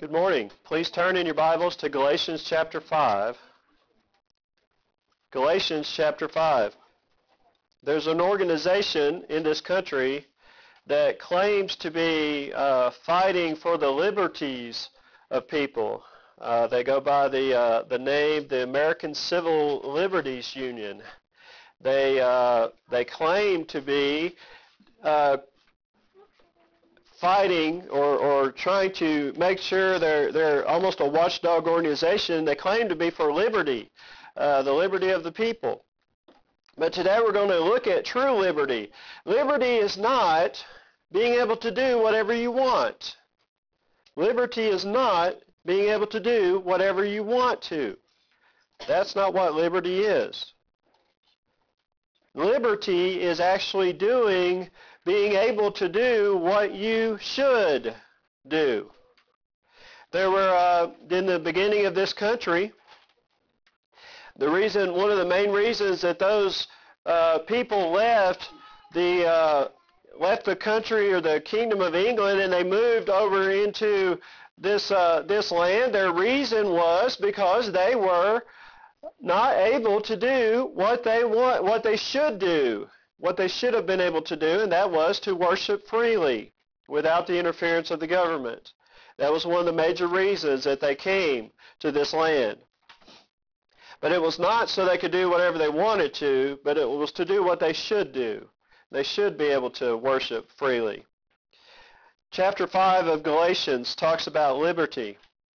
Good morning. Please turn in your Bibles to Galatians chapter 5. Galatians chapter 5. There's an organization in this country that claims to be fighting for the liberties of people. They go by the name the American Civil Liberties Union. They claim to be fighting or trying to make sure they're almost a watchdog organization. They claim to be for liberty, the liberty of the people. But today we're going to look at true liberty. Liberty is not being able to do whatever you want. Liberty is not being able to do whatever you want to. That's not what liberty is. Liberty is actually being able to do what you should do. There were, in the beginning of this country, one of the main reasons that those people left the country or the Kingdom of England and they moved over into this land, their reason was because they were not able to do what they should do, what they should have been able to do, and that was to worship freely without the interference of the government. That was one of the major reasons that they came to this land. But it was not so they could do whatever they wanted to, but it was to do what they should do. They should be able to worship freely. Chapter 5 of Galatians talks about liberty.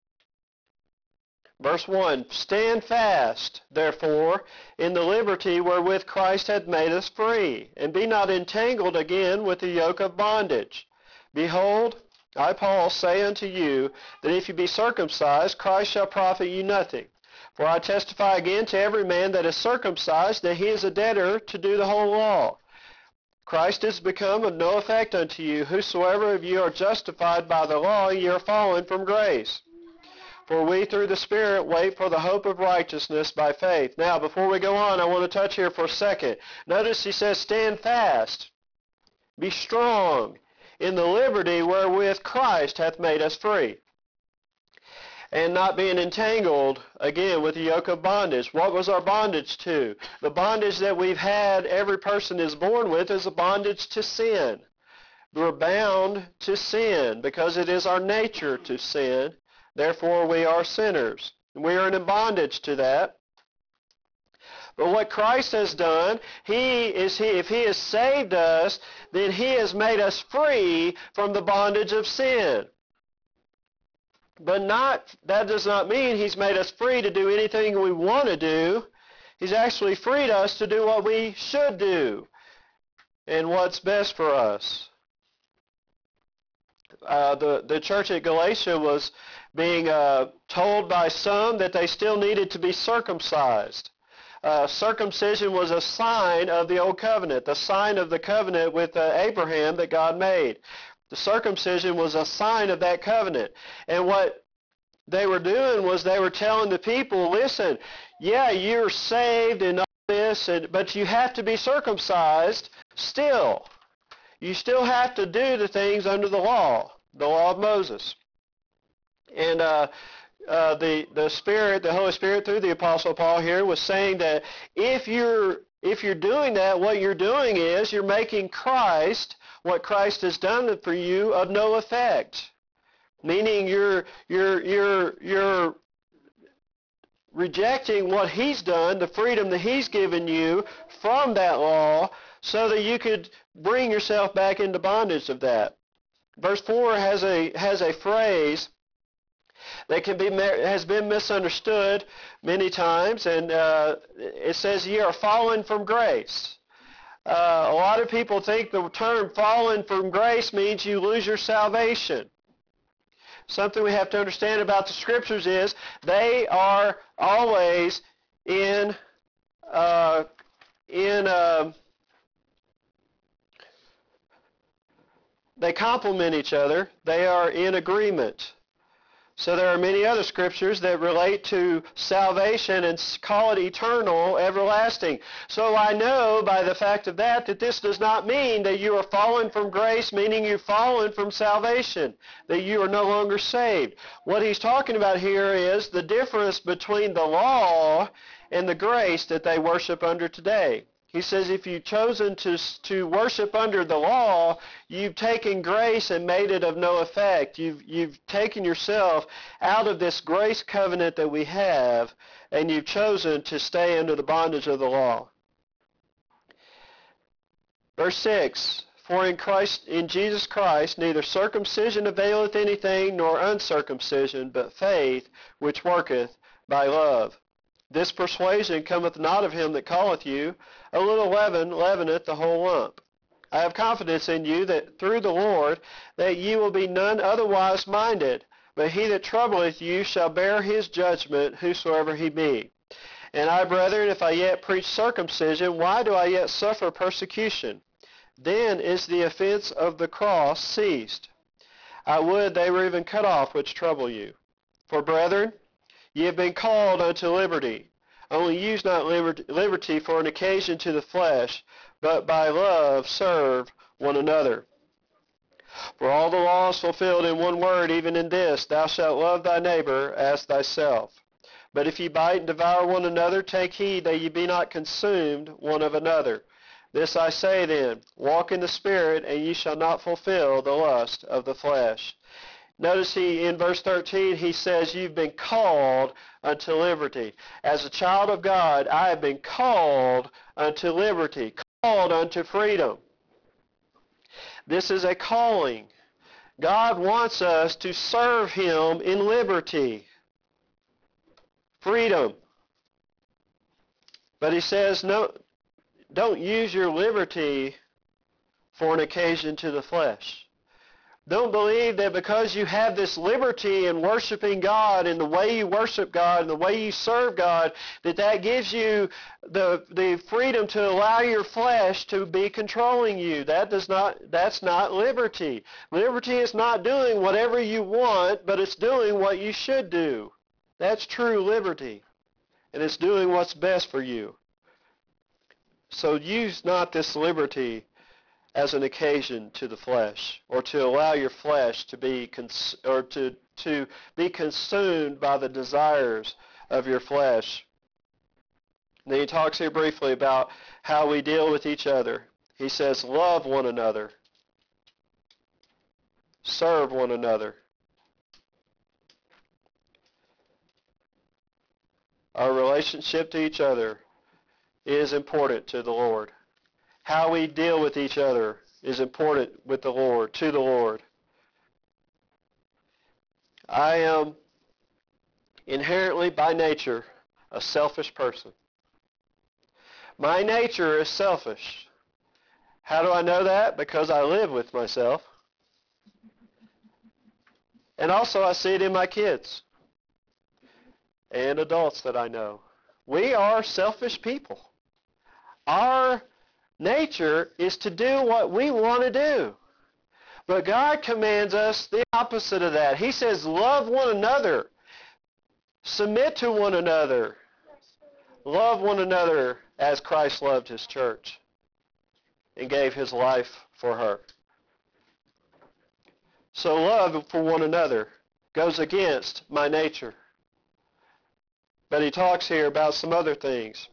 Verse 1, "Stand fast, therefore, in the liberty wherewith Christ hath made us free, and be not entangled again with the yoke of bondage. Behold, I, Paul, say unto you, that if you be circumcised, Christ shall profit you nothing. For I testify again to every man that is circumcised, that he is a debtor to do the whole law. Christ is become of no effect unto you. Whosoever of you are justified by the law, ye are fallen from grace. For we through the Spirit wait for the hope of righteousness by faith." Now, before we go on, I want to touch here for a second. Notice he says, stand fast, be strong in the liberty wherewith Christ hath made us free, and not being entangled again with the yoke of bondage. What was our bondage to? The bondage that we've had, every person is born with, is a bondage to sin. We're bound to sin because it is our nature to sin. Therefore, we are sinners. We are in bondage to that. But what Christ has done, if he has saved us, then he has made us free from the bondage of sin. But that does not mean he's made us free to do anything we want to do. He's actually freed us to do what we should do and what's best for us. The church at Galatia was being told by some that they still needed to be circumcised. Circumcision was a sign of the old covenant, the sign of the covenant with Abraham that God made. The circumcision was a sign of that covenant. And what they were doing was they were telling the people, listen, yeah, you're saved and all this, but you have to be circumcised still. You still have to do the things under the law of Moses. And the Spirit, the Holy Spirit through the Apostle Paul here was saying that if you're doing that, what you're doing is you're making Christ, what Christ has done for you, of no effect. Meaning you're rejecting what he's done, the freedom that he's given you from that law, so that you could bring yourself back into bondage of that. Verse 4 has a phrase that has been misunderstood many times, and it says, "Ye are fallen from grace." A lot of people think the term "fallen from grace" means you lose your salvation. Something we have to understand about the Scriptures is they are always they complement each other. They are in agreement. So there are many other scriptures that relate to salvation and call it eternal, everlasting. So I know by the fact of that this does not mean that you are fallen from grace, meaning you've fallen from salvation, that you are no longer saved. What he's talking about here is the difference between the law and the grace that they worship under today. He says if you've chosen to worship under the law, you've taken grace and made it of no effect. You've taken yourself out of this grace covenant that we have, and you've chosen to stay under the bondage of the law. Verse 6, for in Jesus Christ neither circumcision availeth anything, nor uncircumcision, but faith which worketh by love. This persuasion cometh not of him that calleth you. A little leaven leaveneth the whole lump. I have confidence in you that through the Lord that ye will be none otherwise minded, but he that troubleth you shall bear his judgment, whosoever he be. And I, brethren, if I yet preach circumcision, why do I yet suffer persecution? Then is the offense of the cross ceased. I would they were even cut off which trouble you. For, brethren, ye have been called unto liberty. Only use not liberty for an occasion to the flesh, but by love serve one another. For all the law is fulfilled in one word, even in this, thou shalt love thy neighbor as thyself. But if ye bite and devour one another, take heed that ye be not consumed one of another. This I say then, walk in the Spirit, and ye shall not fulfill the lust of the flesh. Notice in verse 13, he says, you've been called unto liberty. As a child of God, I have been called unto liberty, called unto freedom. This is a calling. God wants us to serve him in liberty, freedom. But he says, no, don't use your liberty for an occasion to the flesh. Don't believe that because you have this liberty in worshiping God and the way you worship God and the way you serve God, that gives you the freedom to allow your flesh to be controlling you. That's not liberty. Liberty is not doing whatever you want, but it's doing what you should do. That's true liberty. And it's doing what's best for you. So use not this liberty as an occasion to the flesh, or to allow your flesh to be to be consumed by the desires of your flesh. And then he talks here briefly about how we deal with each other. He says, love one another, serve one another. Our relationship to each other is important to the Lord. How we deal with each other is important with the Lord, to the Lord. I am inherently by nature a selfish person. My nature is selfish. How do I know that? Because I live with myself. And also I see it in my kids and adults that I know. We are selfish people. Our nature is to do what we want to do. But God commands us the opposite of that. He says, love one another. Submit to one another. Love one another as Christ loved his church and gave his life for her. So love for one another goes against my nature. But he talks here about some other things.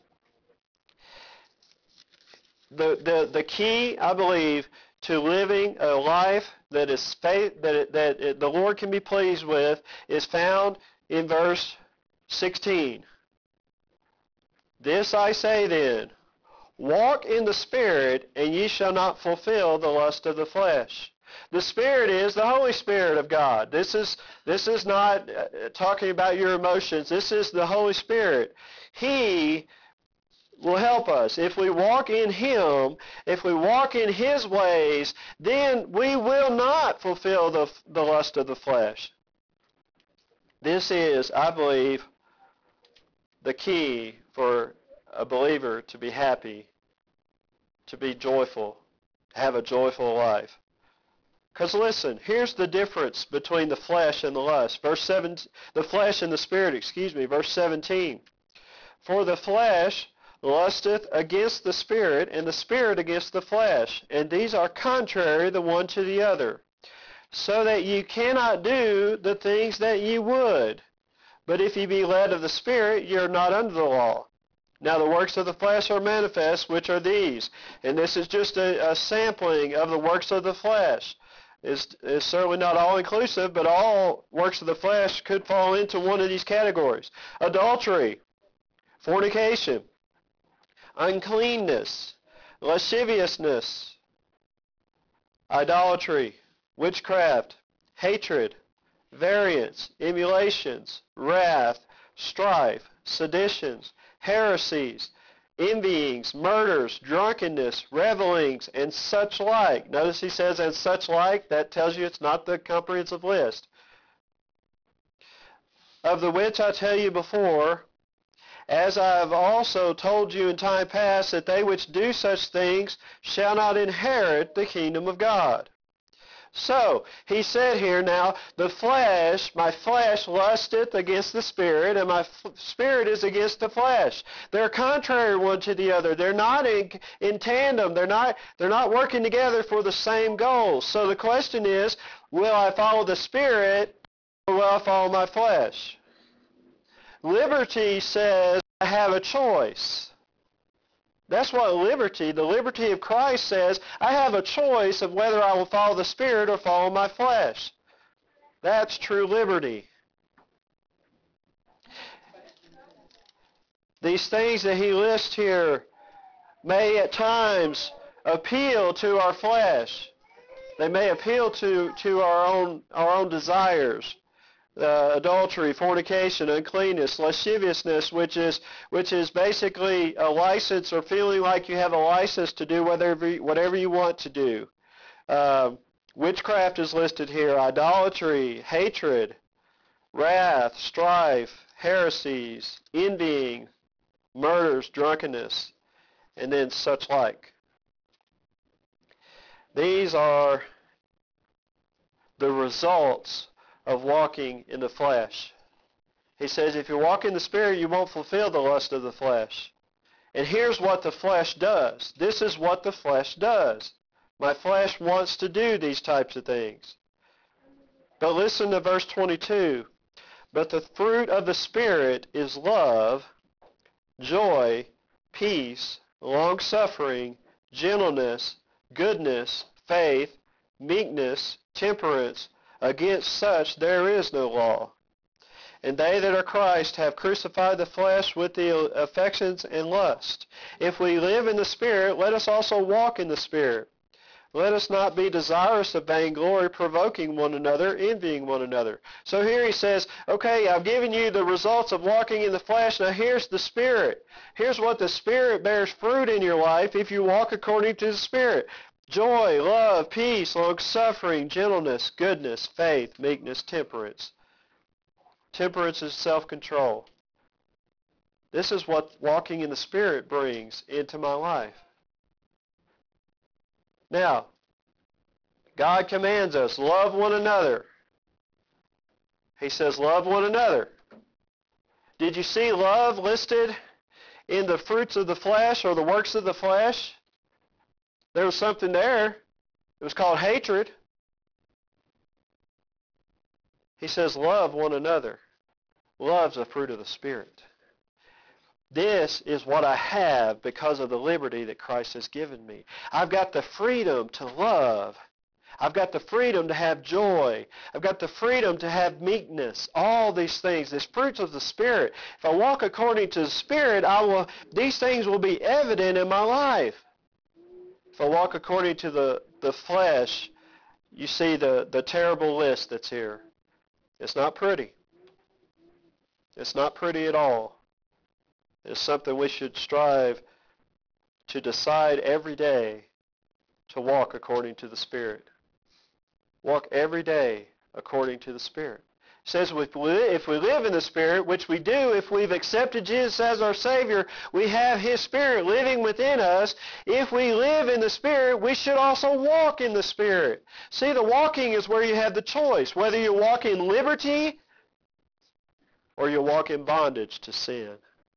The key, I believe, to living a life that is faith, that the Lord can be pleased with, is found in verse 16. This I say then, walk in the Spirit, and ye shall not fulfill the lust of the flesh. The Spirit is the Holy Spirit of God. This is not talking about your emotions. This is the Holy Spirit. He will help us. If we walk in him, if we walk in his ways, then we will not fulfill the lust of the flesh. This is, I believe, the key for a believer to be happy, to be joyful, to have a joyful life. Because listen, here's the difference between the flesh and the lust. Verse 7, the flesh and the spirit, verse 17. For the flesh lusteth against the spirit, and the spirit against the flesh, and these are contrary the one to the other, so that you cannot do the things that ye would. But if ye be led of the Spirit, ye are not under the law. Now the works of the flesh are manifest, which are these. And this is just a sampling of the works of the flesh. It's certainly not all-inclusive, but all works of the flesh could fall into one of these categories. Adultery, fornication, uncleanness, lasciviousness, idolatry, witchcraft, hatred, variance, emulations, wrath, strife, seditions, heresies, envyings, murders, drunkenness, revelings, and such like. Notice he says, and such like. That tells you it's not the comprehensive list. Of the which I tell you before, as I have also told you in time past, that they which do such things shall not inherit the kingdom of God. So, he said here now, the flesh, my flesh lusteth against the spirit, and my spirit is against the flesh. They're contrary one to the other. They're not in tandem. They're not working together for the same goals. So the question is, will I follow the spirit, or will I follow my flesh? Liberty says I have a choice. That's what the liberty of Christ says. I have a choice of whether I will follow the Spirit or follow my flesh. That's true liberty. These things that he lists here may at times appeal to our flesh. They may appeal to our own desires. Adultery, fornication, uncleanness, lasciviousness, which is basically a license or feeling like you have a license to do whatever you want to do. Witchcraft is listed here, idolatry, hatred, wrath, strife, heresies, envying, murders, drunkenness, and then such like. These are the results of walking in the flesh. He says if you walk in the Spirit, you won't fulfill the lust of the flesh. And here's what the flesh does. This is what the flesh does. My flesh wants to do these types of things. But listen to verse 22. But the fruit of the Spirit is love, joy, peace, long-suffering, gentleness, goodness, faith, meekness, temperance. Against such there is no law. And they that are Christ have crucified the flesh with the affections and lust. If we live in the Spirit, let us also walk in the Spirit. Let us not be desirous of vainglory, provoking one another, envying one another. So here he says, okay, I've given you the results of walking in the flesh. Now here's the Spirit. Here's what the Spirit bears fruit in your life if you walk according to the Spirit. Joy, love, peace, long-suffering, gentleness, goodness, faith, meekness, temperance. Temperance is self-control. This is what walking in the Spirit brings into my life. Now, God commands us, love one another. He says, love one another. Did you see love listed in the fruits of the flesh or the works of the flesh? There was something there. It was called hatred. He says, love one another. Love's a fruit of the Spirit. This is what I have because of the liberty that Christ has given me. I've got the freedom to love. I've got the freedom to have joy. I've got the freedom to have meekness. All these things, these fruits of the Spirit. If I walk according to the Spirit, these things will be evident in my life. If I walk according to the flesh, you see the terrible list that's here. It's not pretty. It's not pretty at all. It's something we should strive to decide every day to walk according to the Spirit. Walk every day according to the Spirit. says if we live in the Spirit, which we do if we've accepted Jesus as our Savior, we have His Spirit living within us. If we live in the Spirit, we should also walk in the Spirit. See, the walking is where you have the choice, whether you walk in liberty or you walk in bondage to sin.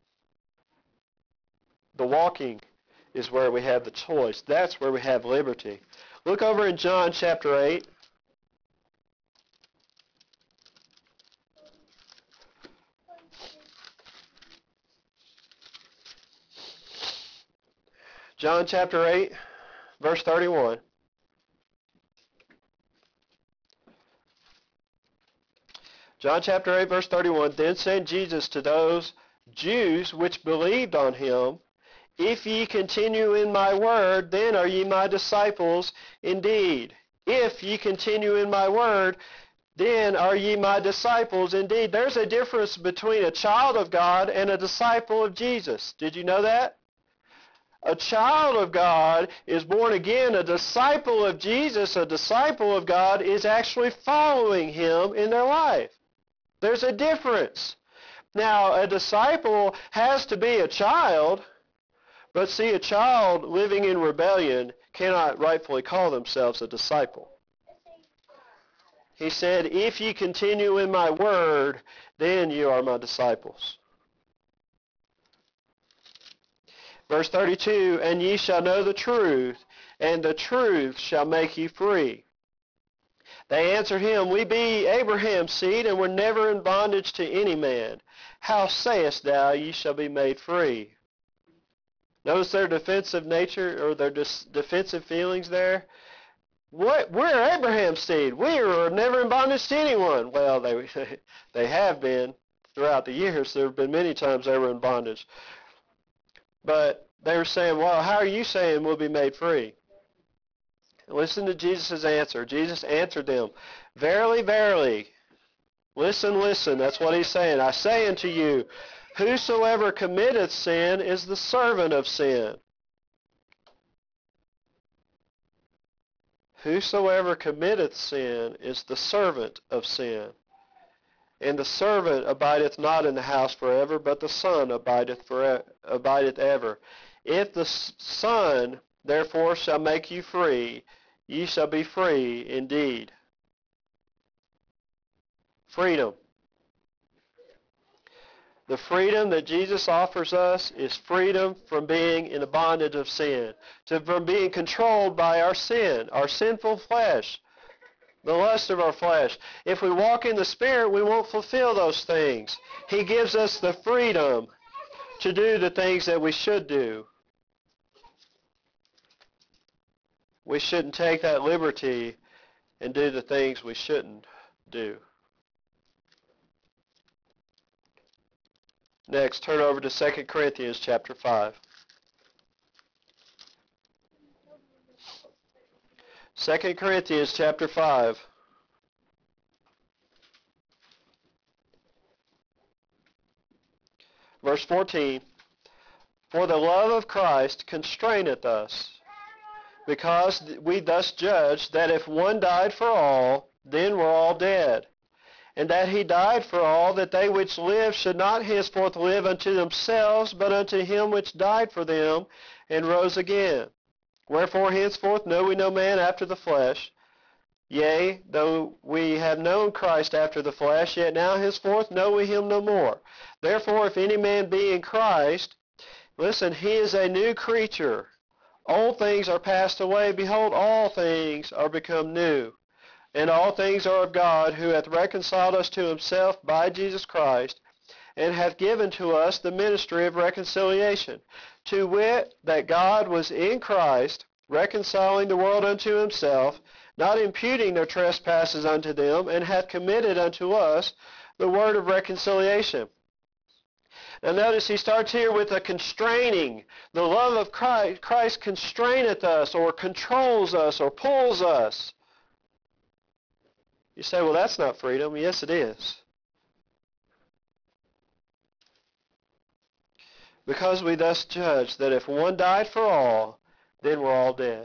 The walking is where we have the choice. That's where we have liberty. Look over in John chapter 8. John chapter 8, verse 31. John chapter 8, verse 31. Then said Jesus to those Jews which believed on him, If ye continue in my word, then are ye my disciples indeed. If ye continue in my word, then are ye my disciples indeed. There's a difference between a child of God and a disciple of Jesus. Did you know that? A child of God is born again. A disciple of Jesus, a disciple of God, is actually following him in their life. There's a difference. Now, a disciple has to be a child, but see, a child living in rebellion cannot rightfully call themselves a disciple. He said, if ye continue in my word, then you are my disciples. Verse 32, and ye shall know the truth, and the truth shall make you free. They answered him, We be Abraham's seed, and were never in bondage to any man. How sayest thou, ye shall be made free? Notice their defensive nature, or their defensive feelings there. What? We're Abraham's seed. We were never in bondage to anyone. Well, they have been throughout the years. There have been many times they were in bondage. But they were saying, well, how are you saying we'll be made free? Listen to Jesus' answer. Jesus answered them, Verily, verily, listen, listen. That's what he's saying. I say unto you, whosoever committeth sin is the servant of sin. Whosoever committeth sin is the servant of sin. And the servant abideth not in the house forever, but the Son abideth ever. If the Son therefore shall make you free, ye shall be free indeed. Freedom. The freedom that Jesus offers us is freedom from being in the bondage of sin, from being controlled by our sin, our sinful flesh, the lust of our flesh. If we walk in the Spirit, we won't fulfill those things. He gives us the freedom to do the things that we should do. We shouldn't take that liberty and do the things we shouldn't do. Next, turn over to 2 Corinthians chapter 5. 2 Corinthians chapter 5. Verse 14. For the love of Christ constraineth us, because we thus judge that if one died for all, then we're all dead. And that he died for all, that they which live should not henceforth live unto themselves, but unto him which died for them, and rose again. Wherefore henceforth know we no man after the flesh. Yea, though we have known Christ after the flesh, yet now henceforth know we him no more. Therefore, if any man be in Christ, listen, he is a new creature. Old things are passed away. Behold, all things are become new. And all things are of God, who hath reconciled us to himself by Jesus Christ, and hath given to us the ministry of reconciliation, to wit, that God was in Christ, reconciling the world unto himself, not imputing their trespasses unto them, and hath committed unto us the word of reconciliation. Now notice he starts here with a constraining. The love of Christ constraineth us, or controls us, or pulls us. You say, well, that's not freedom. Yes, it is. Because we thus judge that if one died for all, then we're all dead.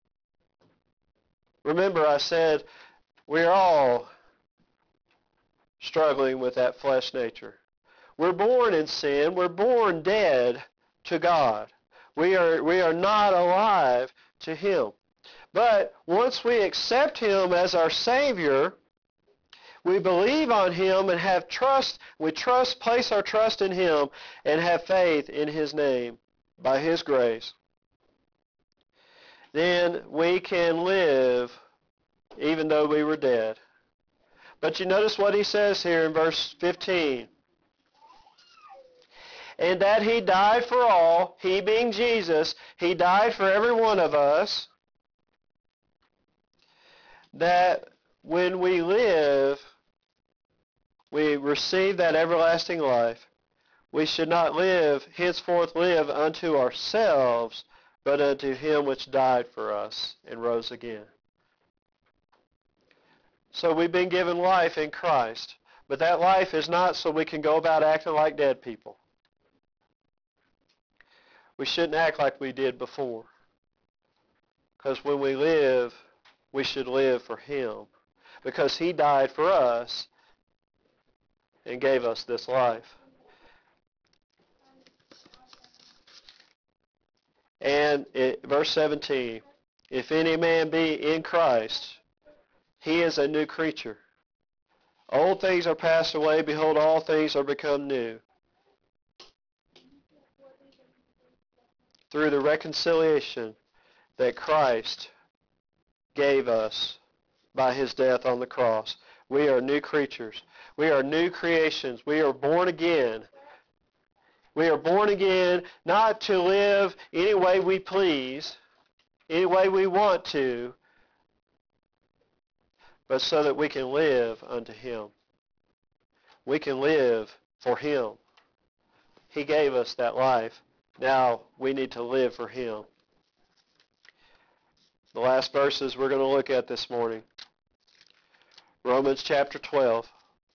Remember, I said we're all struggling with that flesh nature. We're born in sin. We're born dead to God. We are not alive to Him. But once we accept Him as our Savior, we believe on Him and have trust. We place our trust in Him and have faith in His name by His grace. Then we can live even though we were dead. But you notice what he says here in verse 15. And that He died for all, He being Jesus, He died for every one of us, that when we live, we receive that everlasting life. We should not henceforth live unto ourselves, but unto Him which died for us and rose again. So we've been given life in Christ, but that life is not so we can go about acting like dead people. We shouldn't act like we did before, because when we live, we should live for Him, because He died for us and gave us this life. And verse 17, if any man be in Christ, he is a new creature. Old things are passed away, behold, all things are become new. Through the reconciliation that Christ gave us by His death on the cross, we are new creatures. We are new creations. We are born again. We are born again not to live any way we please, any way we want to, but so that we can live unto Him. We can live for Him. He gave us that life. Now we need to live for Him. The last verses we're going to look at this morning. Romans chapter 12.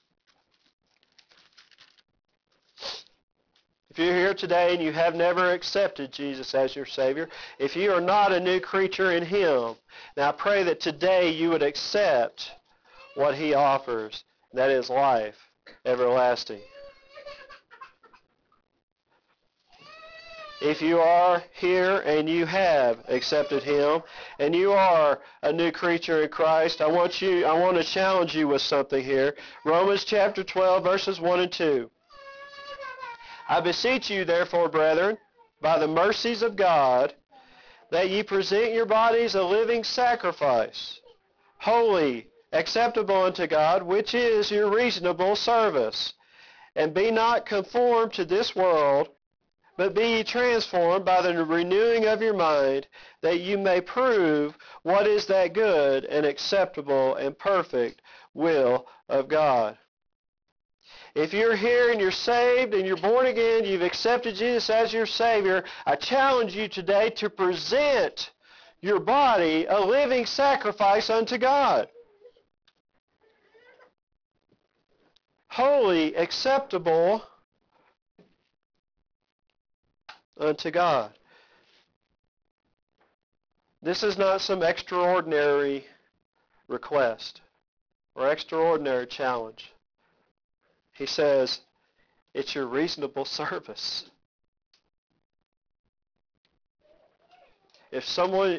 If you're here today and you have never accepted Jesus as your Savior, if you are not a new creature in Him, now I pray that today you would accept what He offers, that is life everlasting. If you are here and you have accepted Him and you are a new creature in Christ, I want to challenge you with something here. Romans chapter 12, verses 1 and 2. I beseech you, therefore, brethren, by the mercies of God, that ye present your bodies a living sacrifice, holy, acceptable unto God, which is your reasonable service. And be not conformed to this world, but be ye transformed by the renewing of your mind, that you may prove what is that good and acceptable and perfect will of God. If you're here and you're saved and you're born again, you've accepted Jesus as your Savior, I challenge you today to present your body a living sacrifice unto God. Holy, acceptable unto God. This is not some extraordinary request or extraordinary challenge. He says, it's your reasonable service. If someone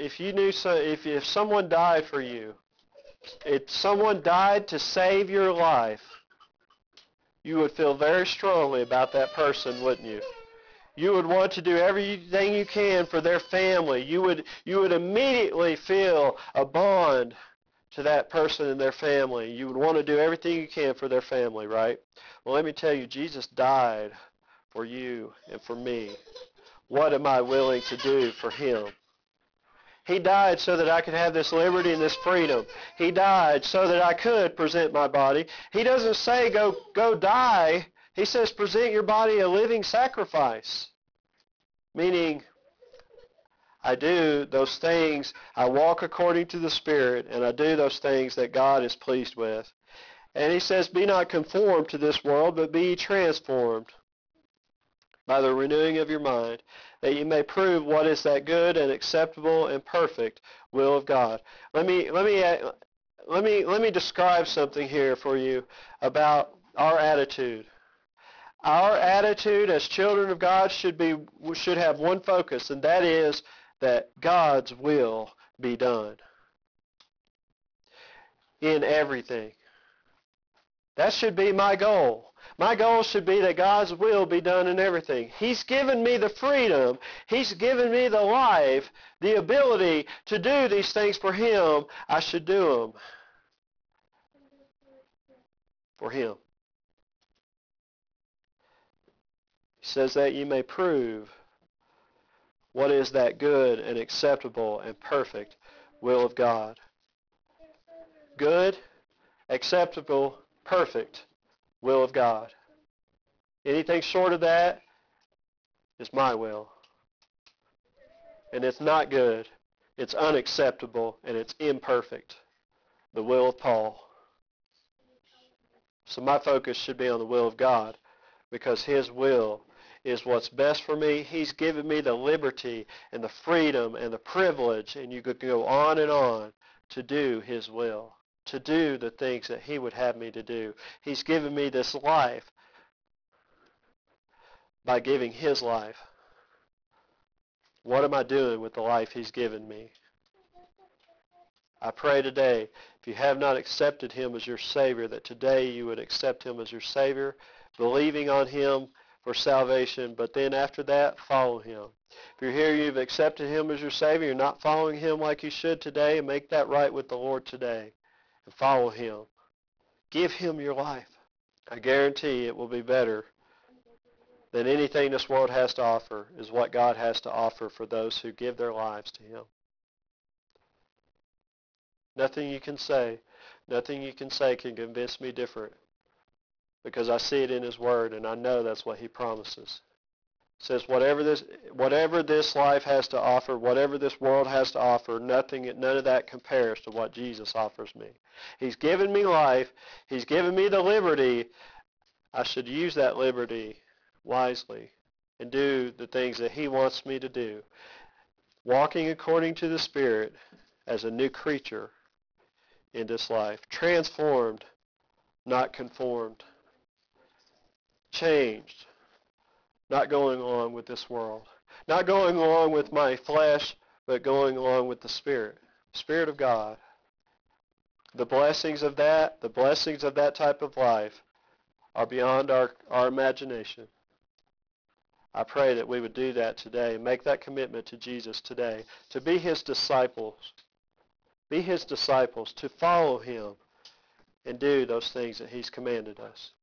died for you, if someone died to save your life, you would feel very strongly about that person, wouldn't you? You would want to do everything you can for their family. You would immediately feel a bond to that person and their family. You would want to do everything you can for their family, right? Well, let me tell you, Jesus died for you and for me. What am I willing to do for Him? He died so that I could have this liberty and this freedom. He died so that I could present my body. He doesn't say go die. He says present your body a living sacrifice, meaning I do those things, I walk according to the Spirit, and I do those things that God is pleased with. And He says, be not conformed to this world, but be transformed by the renewing of your mind, that you may prove what is that good and acceptable and perfect will of God. Let me describe something here for you about Our attitude. Our attitude as children of God should have one focus, and that is that God's will be done in everything. That should be my goal. My goal should be that God's will be done in everything. He's given me the freedom. He's given me the life, the ability to do these things for Him. I should do them for Him. He says that you may prove what is that good and acceptable and perfect will of God. Good, acceptable, perfect will of God. Anything short of that is my will. And it's not good. It's unacceptable, and it's imperfect. The will of Paul. So my focus should be on the will of God, because His will is what's best for me. He's given me the liberty and the freedom and the privilege, and you could go on, to do His will, to do the things that He would have me to do. He's given me this life by giving His life. What am I doing with the life He's given me? I pray today, if you have not accepted Him as your Savior, that today you would accept Him as your Savior, believing on Him for salvation, but then after that, follow Him. If you're here, you've accepted Him as your Savior, you're not following Him like you should today, make that right with the Lord today and follow Him. Give Him your life. I guarantee it will be better than anything this world has to offer, is what God has to offer for those who give their lives to Him. Nothing you can say can convince me different, because I see it in His Word, and I know that's what He promises. It says whatever this life has to offer, whatever this world has to offer, none of that compares to what Jesus offers me. He's given me life. He's given me the liberty. I should use that liberty wisely and do the things that He wants me to do, walking according to the Spirit as a new creature in this life, transformed, not conformed, changed, not going along with this world, not going along with my flesh, but going along with the Spirit of God. The blessings of that type of life are beyond our imagination. I pray that we would do that today, make that commitment to Jesus today, to be His disciples, to follow Him and do those things that He's commanded us.